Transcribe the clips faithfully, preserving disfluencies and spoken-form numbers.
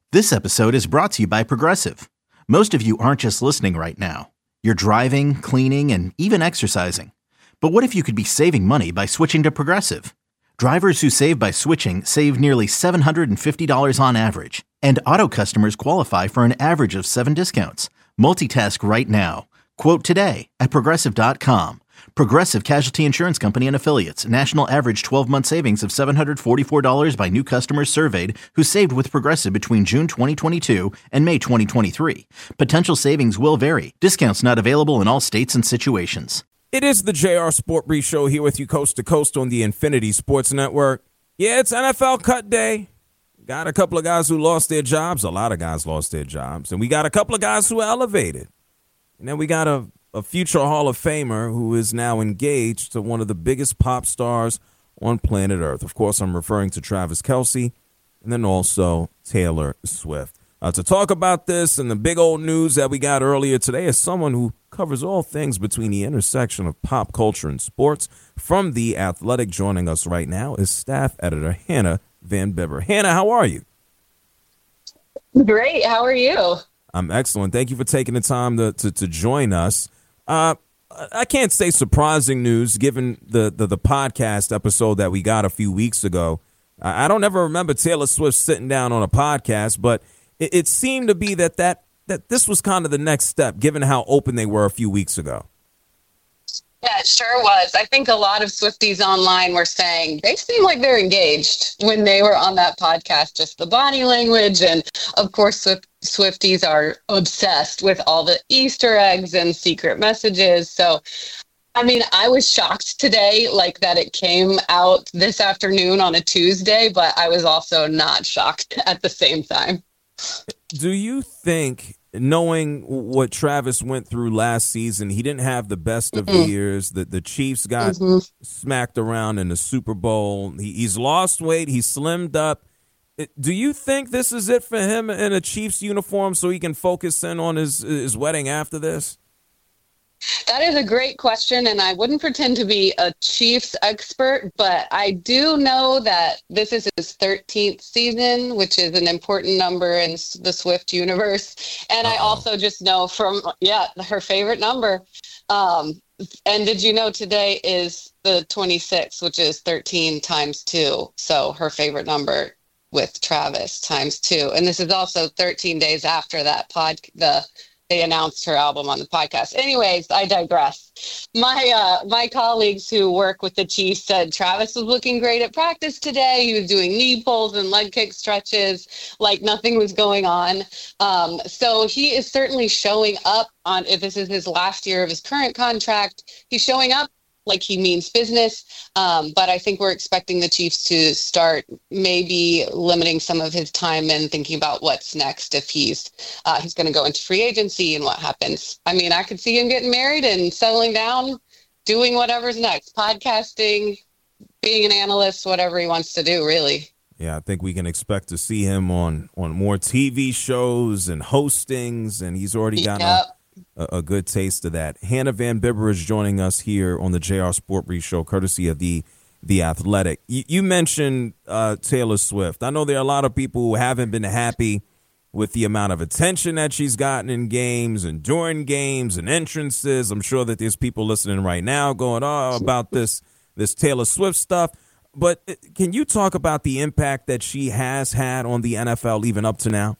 This episode is brought to you by Progressive. Most of you aren't just listening right now. You're driving, cleaning, and even exercising. But what if you could be saving money by switching to Progressive? Drivers who save by switching save nearly seven hundred fifty dollars on average. And auto customers qualify for an average of seven discounts. Multitask right now. Quote today at Progressive dot com. Progressive Casualty Insurance Company and Affiliates. National average twelve-month savings of seven hundred forty-four dollars by new customers surveyed who saved with Progressive between June twenty twenty-two and May twenty twenty-three. Potential savings will vary. Discounts not available in all states and situations. It is the J R Sport Brief Show here with you coast to coast on the Infinity Sports Network. Yeah, it's N F L cut day. Got a couple of guys who lost their jobs. A lot of guys lost their jobs. And we got a couple of guys who are elevated. And then we got a A future Hall of Famer who is now engaged to one of the biggest pop stars on planet Earth. Of course, I'm referring to Travis Kelce and then also Taylor Swift. Uh, to talk about this and the big old news that we got earlier today is someone who covers all things between the intersection of pop culture and sports. From The Athletic, joining us right now is staff editor Hannah Van Bibber. Hannah, how are you? Great. How are you? I'm excellent. Thank you for taking the time to, to, to join us. Uh, I can't say surprising news given the, the, the podcast episode that we got a few weeks ago. I, I don't ever remember Taylor Swift sitting down on a podcast, but it, it seemed to be that, that that this was kind of the next step given how open they were a few weeks ago. Yeah, it sure was. I think a lot of Swifties online were saying they seem like they're engaged when they were on that podcast, just the body language. And of course, Swift, Swifties are obsessed with all the Easter eggs and secret messages. So, I mean, I was shocked today, like that it came out this afternoon on a Tuesday, but I was also not shocked at the same time. Do you think, knowing what Travis went through last season, he didn't have the best of mm-hmm. years, that the Chiefs got mm-hmm. smacked around in the Super Bowl, he, he's lost weight, he's slimmed up. Do you think this is it for him in a Chiefs uniform so he can focus in on his, his wedding after this? That is a great question, and I wouldn't pretend to be a Chiefs expert, but I do know that this is his thirteenth season, which is an important number in the Swift universe. And Uh-oh. I also just know from, yeah, her favorite number. Um, and did you know today is the twenty-sixth, which is thirteen times two. So her favorite number with Travis times two. And this is also thirteen days after that pod, the they announced her album on the podcast. Anyways, I digress. My uh, my colleagues who work with the Chiefs said Travis was looking great at practice today. He was doing knee pulls and leg kick stretches like nothing was going on. Um, so he is certainly showing up on, if this is his last year of his current contract, he's showing up like he means business. Um, but I think we're expecting the Chiefs to start maybe limiting some of his time and thinking about what's next if he's uh, he's going to go into free agency and what happens. I mean, I could see him getting married and settling down, doing whatever's next, podcasting, being an analyst, whatever he wants to do, really. Yeah, I think we can expect to see him on, on more T V shows and hostings, and he's already got yep. a A, a good taste of that. Hannah Van Bibber is joining us here on the J R Sport Brief Show, courtesy of the the Athletic. You, you mentioned uh, Taylor Swift. I know there are a lot of people who haven't been happy with the amount of attention that she's gotten in games and during games and entrances. I'm sure that there's people listening right now going, "Oh, about this this Taylor Swift stuff." But can you talk about the impact that she has had on the N F L even up to now?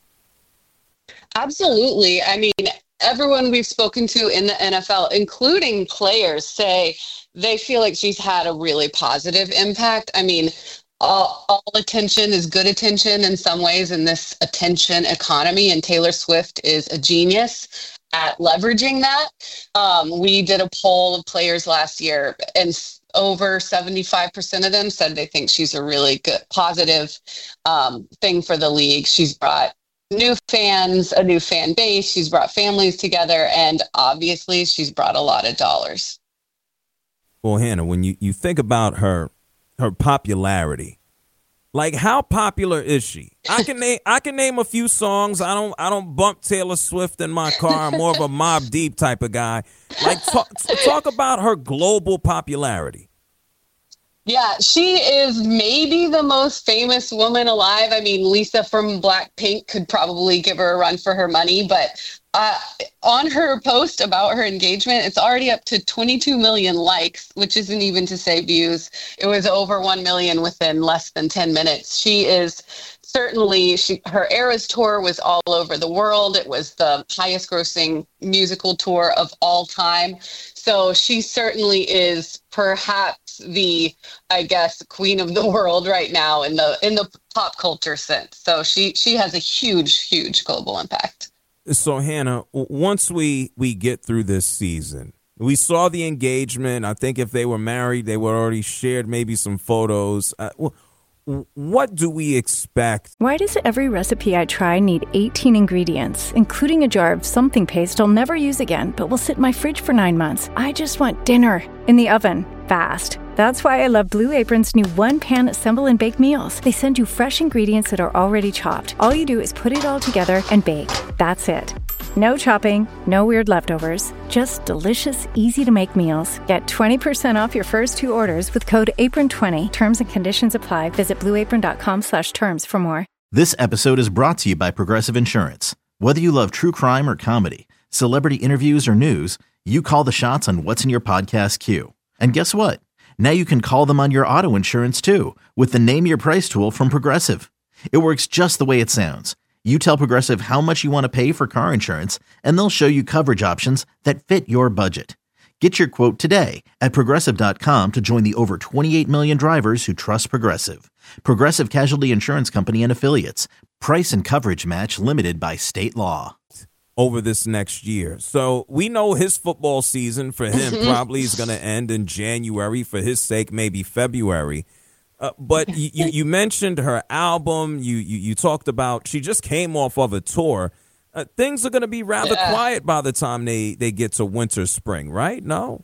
Absolutely. I mean, everyone we've spoken to in the N F L, including players, say they feel like she's had a really positive impact. I mean, all, all attention is good attention in some ways in this attention economy, and Taylor Swift is a genius at leveraging that. Um, we did a poll of players last year, and over seventy-five percent of them said they think she's a really good, positive um, thing for the league. She's brought new fans, a new fan base. She's brought families together, and obviously she's brought a lot of dollars. Well, Hannah, when you, you think about her her popularity, like how popular is she? I can name I can name a few songs. I don't I don't bump Taylor Swift in my car. I'm more of a Mobb Deep type of guy. Like talk, talk about her global popularity. Yeah, she is maybe the most famous woman alive. I mean, Lisa from Blackpink could probably give her a run for her money, but uh, on her post about her engagement, it's already up to twenty-two million likes, which isn't even to say views. It was over one million within less than ten minutes. She is certainly, she, her Eras tour was all over the world. It was the highest grossing musical tour of all time. So she certainly is perhaps the, I guess, queen of the world right now in the in the pop culture sense. So she she has a huge, huge global impact. So, Hannah, once we, we get through this season, we saw the engagement. I think if they were married, they would already shared maybe some photos. Uh, what do we expect? Why does every recipe I try need eighteen ingredients, including a jar of something paste I'll never use again, but will sit in my fridge for nine months? I just want dinner in the oven, fast. That's why I love Blue Apron's new one-pan assemble and bake meals. They send you fresh ingredients that are already chopped. All you do is put it all together and bake. That's it. No chopping, no weird leftovers, just delicious, easy-to-make meals. Get twenty percent off your first two orders with code apron twenty. Terms and conditions apply. Visit blueapron.com slash terms for more. This episode is brought to you by Progressive Insurance. Whether you love true crime or comedy, celebrity interviews or news, you call the shots on what's in your podcast queue. And guess what? Now you can call them on your auto insurance too with the Name Your Price tool from Progressive. It works just the way it sounds. You tell Progressive how much you want to pay for car insurance, and they'll show you coverage options that fit your budget. Get your quote today at Progressive dot com to join the over twenty-eight million drivers who trust Progressive. Progressive Casualty Insurance Company and Affiliates. Price and coverage match limited by state law. Over this next year. So we know his football season for him probably is going to end in January. For his sake, maybe February. Uh, but you, you, you mentioned her album. You, you you talked about she just came off of a tour. Uh, things are going to be rather yeah. quiet by the time they, they get to winter, spring, right? No?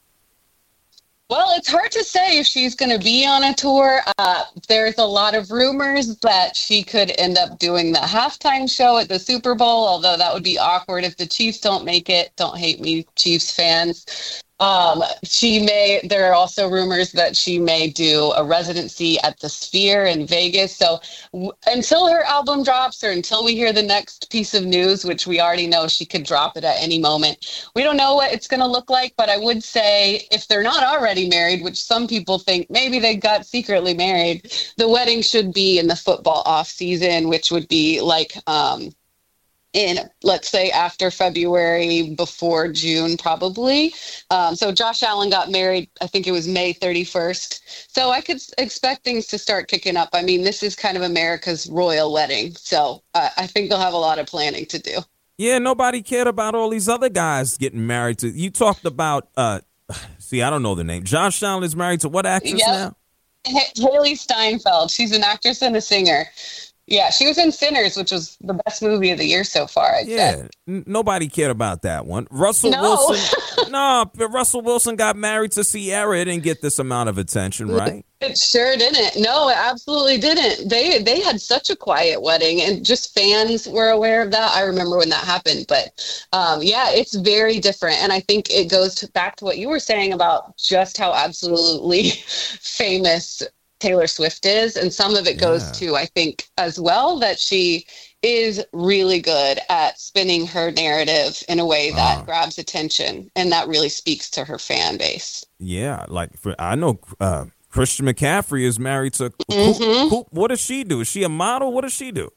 Well, it's hard to say if she's going to be on a tour. Uh, there's a lot of rumors that she could end up doing the halftime show at the Super Bowl, although that would be awkward if the Chiefs don't make it. Don't hate me, Chiefs fans. Um, she may, there are also rumors that she may do a residency at the Sphere in Vegas. So w- until her album drops or until we hear the next piece of news, which we already know she could drop it at any moment, we don't know what it's going to look like. But I would say if they're not already married, which some people think maybe they got secretly married, the wedding should be in the football off season, which would be like, um, in, let's say, after February, before June, probably. Um, so Josh Allen got married, I think it was May thirty-first. So I could expect things to start kicking up. I mean, this is kind of America's royal wedding. So uh, I think they'll have a lot of planning to do. Yeah, nobody cared about all these other guys getting married to. You talked about, uh, see, I don't know the name. Josh Allen is married to what actress yep. now? H- Haley Steinfeld. She's an actress and a singer. Yeah, she was in Sinners, which was the best movie of the year so far, I'd yeah, say. N- nobody cared about that one. Russell no. Wilson, no, Russell Wilson got married to Ciara. It didn't get this amount of attention, right? It sure didn't. No, it absolutely didn't. They they had such a quiet wedding, and just fans were aware of that. I remember when that happened. But um, yeah, it's very different. And I think it goes to, back to what you were saying about just how absolutely famous Taylor Swift is, and some of it goes yeah. to, I think, as well, that she is really good at spinning her narrative in a way that uh, grabs attention, and that really speaks to her fan base. Yeah, like for, I know uh, Christian McCaffrey is married to. Mm-hmm. Who, who, what does she do? Is she a model? What does she do?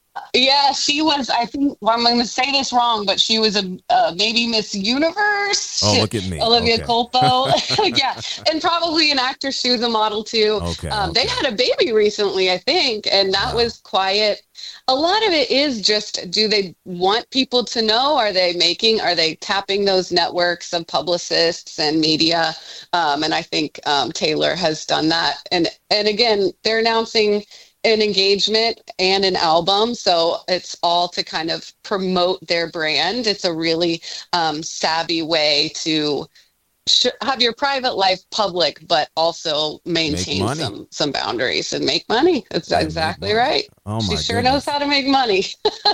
Yeah, she was, I think, well, I'm going to say this wrong, but she was a uh, maybe Miss Universe. Oh, look at me. Olivia okay. Culpo. Yeah, and probably an actress. She was a model, too. Okay, um, okay. They had a baby recently, I think, and that wow. was quiet. A lot of it is just, do they want people to know? Are they making, are they tapping those networks of publicists and media? Um, and I think um, Taylor has done that. And And again, they're announcing an engagement and an album, so it's all to kind of promote their brand. It's a really um, savvy way to sh- have your private life public, but also maintain some some boundaries and make money. That's yeah, exactly right. Oh my she sure goodness. knows how to make money.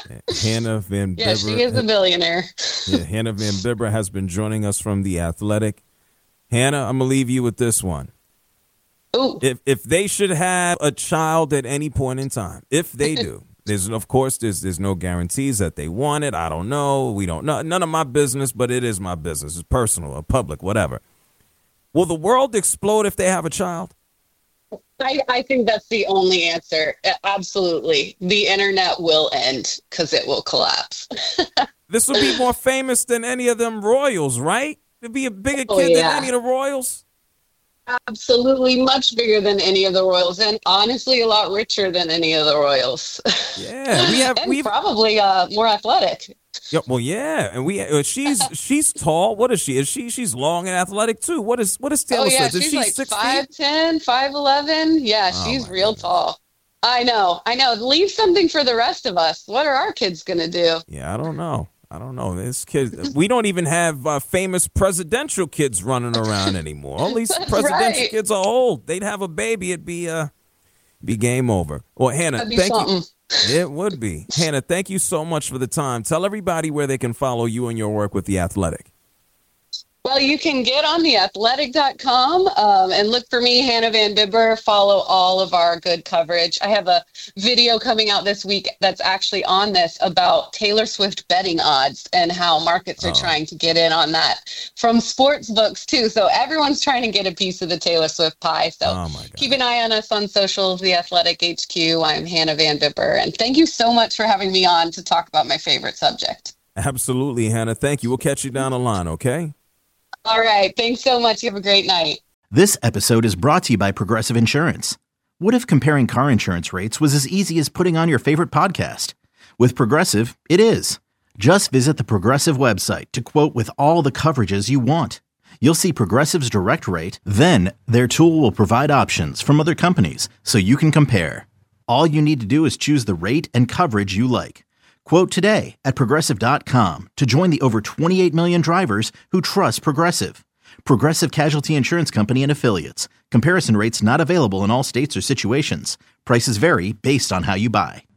Hannah Van Bibber. Yeah, she is a billionaire. yeah, Hannah Van Bibber has been joining us from The Athletic. Hannah, I'm gonna leave you with this one. Ooh. If if they should have a child at any point in time, if they do, there's of course there's there's no guarantees that they want it. I don't know. We don't know. None of my business, but it is my business. It's personal or public, whatever. Will the world explode if they have a child? I, I think that's the only answer. Absolutely. The internet will end because it will collapse. This will be more famous than any of them royals, right? It'd be a bigger Oh, kid yeah. than any of the royals. Absolutely, much bigger than any of the royals, and honestly, a lot richer than any of the royals. Yeah, we have and we probably uh, more athletic. Yeah, well, yeah, and we uh, she's she's tall. What is she? Is she she's long and athletic too? What is what is Taylor Oh yeah, Swift? Is she's she like six five feet? ten, five eleven. Yeah, Oh, she's my real goodness. tall. I know, I know. Leave something for the rest of us. What are our kids gonna do? Yeah, I don't know. I don't know. This kid, we don't even have uh, famous presidential kids running around anymore. All these That's presidential right. kids are old. They'd have a baby, it'd be uh, be game over. Well, Hannah, That'd be thank something. you. It would be. Hannah, thank you so much for the time. Tell everybody where they can follow you and your work with The Athletic. Well, you can get on the athletic dot com um, and look for me, Hannah Van Bibber. Follow all of our good coverage. I have a video coming out this week that's actually on this about Taylor Swift betting odds and how markets are Oh. trying to get in on that from sports books, too. So everyone's trying to get a piece of the Taylor Swift pie. So Oh, my God. keep an eye on us on socials, The Athletic H Q. I'm Hannah Van Bibber. And thank you so much for having me on to talk about my favorite subject. Absolutely, Hannah. Thank you. We'll catch you down the line, okay? All right. Thanks so much. You have a great night. This episode is brought to you by Progressive Insurance. What if comparing car insurance rates was as easy as putting on your favorite podcast? With Progressive, it is. Just visit the Progressive website to quote with all the coverages you want. You'll see Progressive's direct rate, then their tool will provide options from other companies so you can compare. All you need to do is choose the rate and coverage you like. Quote today at progressive dot com to join the over twenty-eight million drivers who trust Progressive. Progressive Casualty Insurance Company and Affiliates. Comparison rates not available in all states or situations. Prices vary based on how you buy.